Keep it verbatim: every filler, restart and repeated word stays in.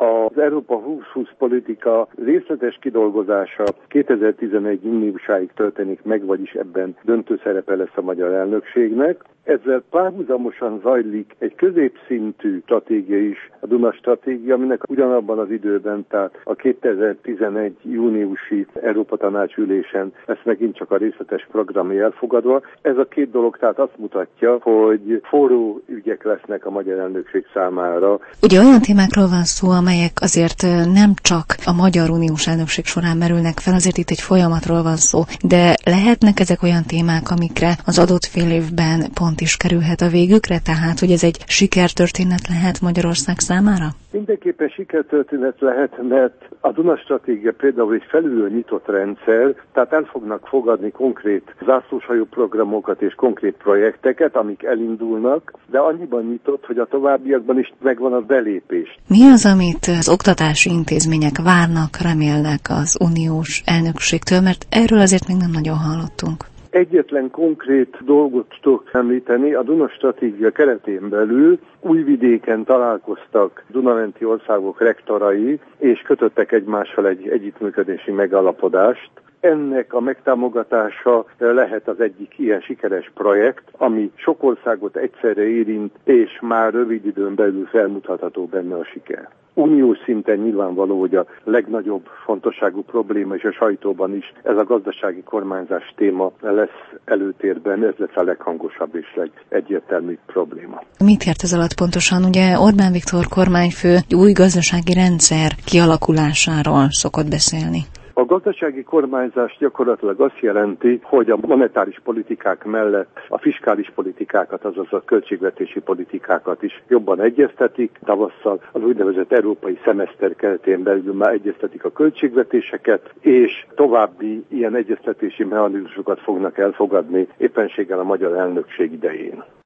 Az Európa húsz-húsz politika részletes kidolgozása kétezer-tizenegy júniusáig történik meg, vagyis ebben döntő szerepe lesz a magyar elnökségnek. Ezzel párhuzamosan zajlik egy középszintű stratégia is, a Duna stratégia, aminek ugyanabban az időben, tehát a kétezer-tizenegy júniusi Európa Tanács ülésen lesz megint csak a részletes programja elfogadva. Ez a két dolog tehát azt mutatja, hogy forró ügyek lesznek a magyar elnökség számára. Ugye olyan témákról van szó, amelyek azért nem csak a Magyar Uniós elnökség során merülnek fel, azért itt egy folyamatról van szó, de lehetnek ezek olyan témák, amikre az adott fél évben pont is kerülhet a végükre, tehát hogy ez egy sikertörténet lehet Magyarország számára? Mindenképpen sikertörténet lehet, mert a Duna stratégia például egy felülről nyitott rendszer, tehát el fognak fogadni konkrét zászlóshajó programokat és konkrét projekteket, amik elindulnak, de annyiban nyitott, hogy a továbbiakban is megvan a belépés. Mi az, amit az oktatási intézmények várnak, remélnek az uniós elnökségtől, mert erről azért még nem nagyon hallottunk. Egyetlen konkrét dolgot tudok említeni, a Duna stratégia keretén belül Újvidéken találkoztak Dunamenti országok rektorai, és kötöttek egymással egy együttműködési megállapodást. Ennek a megtámogatása lehet az egyik ilyen sikeres projekt, ami sok országot egyszerre érint, és már rövid időn belül felmutatható benne a siker. Uniós szinten nyilvánvaló, hogy a legnagyobb fontosságú probléma, és a sajtóban is ez a gazdasági kormányzás téma lesz előtérben, ez lesz a leghangosabb és legegyértelműbb probléma. Mit ért ez alatt pontosan? Ugye Orbán Viktor kormányfő új gazdasági rendszer kialakulásáról szokott beszélni. A gazdasági kormányzás gyakorlatilag azt jelenti, hogy a monetáris politikák mellett a fiskális politikákat, azaz a költségvetési politikákat is jobban egyeztetik. Tavasszal az úgynevezett európai szemeszter keretén belül már egyeztetik a költségvetéseket, és további ilyen egyeztetési mechanizmusokat fognak elfogadni éppenséggel a magyar elnökség idején.